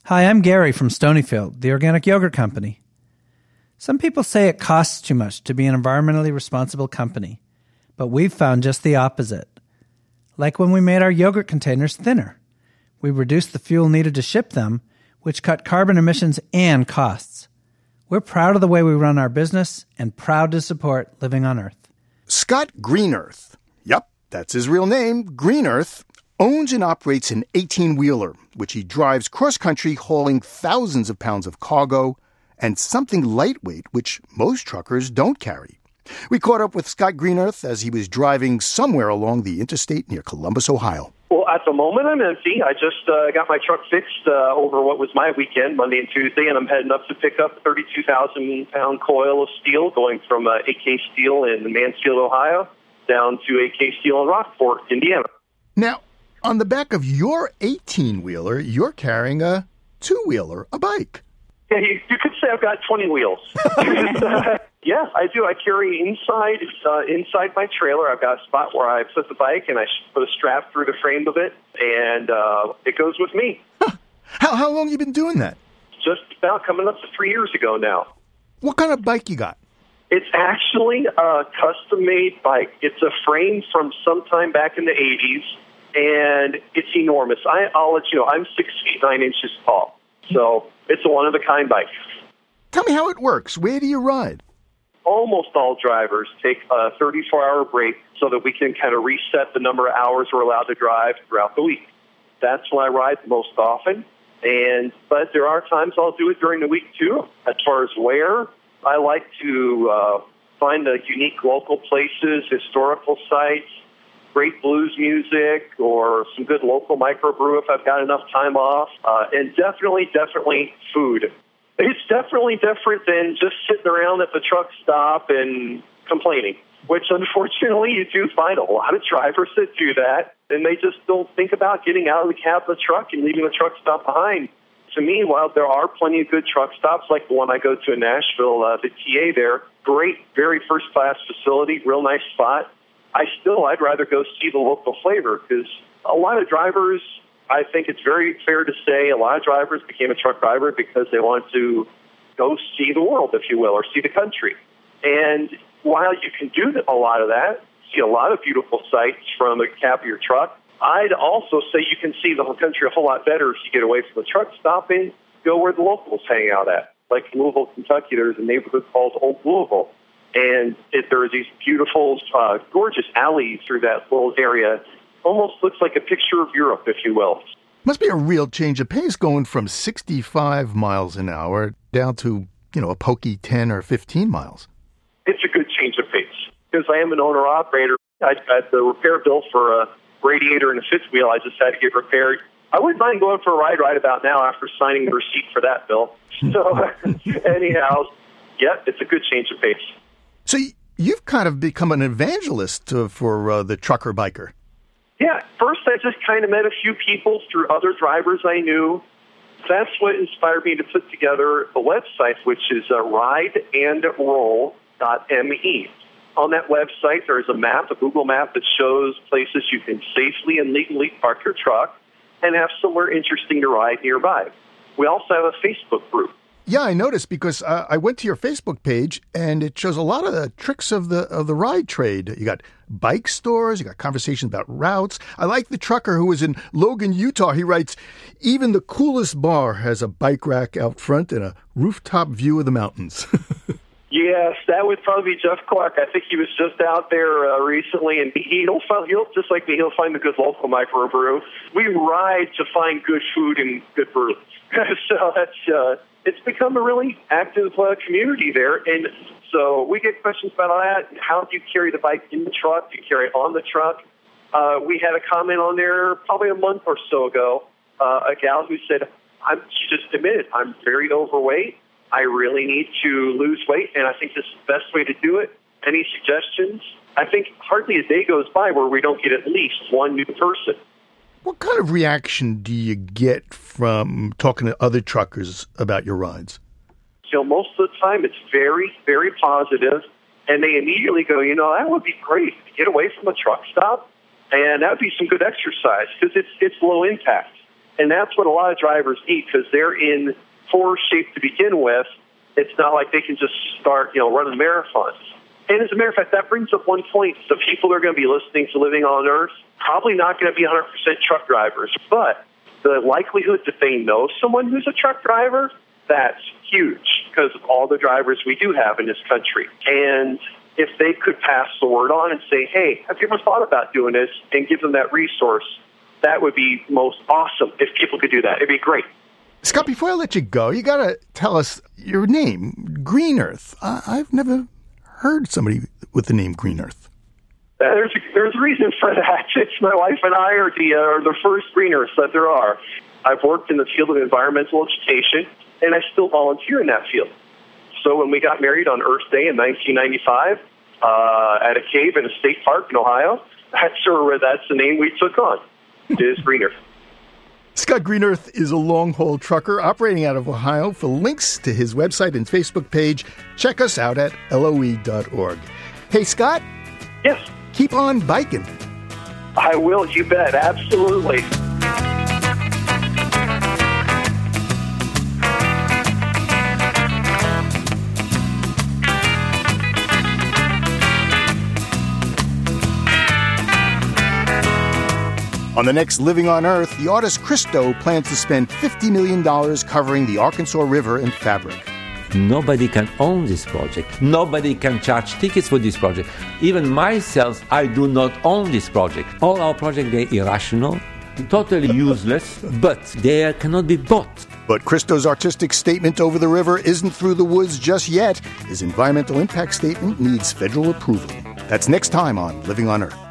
Hi, I'm Gary from Stonyfield, the organic yogurt company. Some people say it costs too much to be an environmentally responsible company, but we've found just the opposite. Like when we made our yogurt containers thinner. We reduced the fuel needed to ship them, which cut carbon emissions and costs. We're proud of the way we run our business and proud to support Living on Earth. Scott Greenearth, yep, that's his real name, Greenearth, owns and operates an 18-wheeler, which he drives cross-country hauling thousands of pounds of cargo and something lightweight, which most truckers don't carry. We caught up with Scott Greenearth as he was driving somewhere along the interstate near Columbus, Ohio. Well, at the moment, I'm empty. I just got my truck fixed over what was my weekend, Monday and Tuesday, and I'm heading up to pick up a 32,000-pound coil of steel going from AK Steel in Mansfield, Ohio, down to AK Steel in Rockport, Indiana. Now, on the back of your 18-wheeler, you're carrying a two-wheeler, a bike. Yeah, you could say I've got 20 wheels. Yeah, I do. I carry inside my trailer. I've got a spot where I put the bike, and I put a strap through the frame of it, and it goes with me. Huh. How long have you been doing that? Just about coming up to 3 years ago now. What kind of bike you got? It's actually a custom-made bike. It's a frame from sometime back in the 80s, and it's enormous. I'll let you know, I'm 6 feet 9 inches tall, so it's a one-of-a-kind bike. Tell me how it works. Where do you ride? Almost all drivers take a 34-hour break so that we can kind of reset the number of hours we're allowed to drive throughout the week. That's when I ride most often. But there are times I'll do it during the week, too. As far as where, I like to find the unique local places, historical sites, great blues music, or some good local microbrew if I've got enough time off, and definitely food. It's definitely different than just sitting around at the truck stop and complaining, which unfortunately you do find a lot of drivers that do that, and they just don't think about getting out of the cab of the truck and leaving the truck stop behind. To me, while there are plenty of good truck stops, like the one I go to in Nashville, the TA there, great, very first-class facility, real nice spot, I'd rather go see the local flavor, because a lot of drivers, I think it's very fair to say, a lot of drivers became a truck driver because they want to go see the world, if you will, or see the country. And while you can do a lot of that, see a lot of beautiful sights from the cab of your truck, I'd also say you can see the whole country a whole lot better if you get away from the truck stop and go where the locals hang out at. Like Louisville, Kentucky, there's a neighborhood called Old Louisville. And there are these beautiful, gorgeous alleys through that little area. Almost looks like a picture of Europe, if you will. Must be a real change of pace going from 65 miles an hour down to, a pokey 10 or 15 miles. It's a good change of pace. Because I am an owner-operator, I got the repair bill for a radiator and a fifth wheel I just had to get repaired. I wouldn't mind going for a ride right about now after signing the receipt for that bill. So, anyhow, yeah, it's a good change of pace. So you've kind of become an evangelist for the trucker biker. Yeah, first I just kind of met a few people through other drivers I knew. That's what inspired me to put together a website, which is rideandroll.me. On that website, there's a map, a Google map, that shows places you can safely and legally park your truck and have somewhere interesting to ride nearby. We also have a Facebook group. Yeah, I noticed because I went to your Facebook page and it shows a lot of the tricks of the ride trade. You got bike stores, you got conversations about routes. I like the trucker who was in Logan, Utah. He writes, even the coolest bar has a bike rack out front and a rooftop view of the mountains. Yes, that would probably be Jeff Clark. I think he was just out there recently, and he'll just like me, he'll find the good local microbrew. We ride to find good food and good brews. So that's it's become a really active community there. And so we get questions about that. How do you carry the bike in the truck? Do you carry it on the truck? We had a comment on there probably a month or so ago. A gal who said, she just admitted, I'm very overweight. I really need to lose weight, and I think this is the best way to do it. Any suggestions? I think hardly a day goes by where we don't get at least one new person. What kind of reaction do you get from talking to other truckers about your rides? So most of the time it's very, very positive, and they immediately go, that would be great to get away from a truck stop, and that would be some good exercise because it's low impact. And that's what a lot of drivers need because they're in poor shape to begin with. It's not like they can just start, running marathons. And as a matter of fact, that brings up one point. The people that are going to be listening to Living on Earth, probably not going to be 100% truck drivers. But the likelihood that they know someone who's a truck driver, that's huge because of all the drivers we do have in this country. And if they could pass the word on and say, hey, have you ever thought about doing this, and give them that resource, that would be most awesome if people could do that. It'd be great. Scott, before I let you go, you got to tell us your name, Green Earth. I've never heard somebody with the name Green Earth. There's a reason for that. It's my wife and I are the first Green Earths that there are. I've worked in the field of environmental education, and I still volunteer in that field. So when we got married on Earth Day in 1995 at a cave in a state park in Ohio, that's the name we took on. It is Green Earth. Scott Green Earth is a long-haul trucker operating out of Ohio. For links to his website and Facebook page, check us out at LOE.org. Hey, Scott? Yes? Keep on biking. I will, you bet. Absolutely. On the next Living on Earth, the artist Christo plans to spend $50 million covering the Arkansas River in fabric. Nobody can own this project. Nobody can charge tickets for this project. Even myself, I do not own this project. All our projects, they're irrational, totally useless, but they cannot be bought. But Christo's artistic statement over the river isn't through the woods just yet. His environmental impact statement needs federal approval. That's next time on Living on Earth.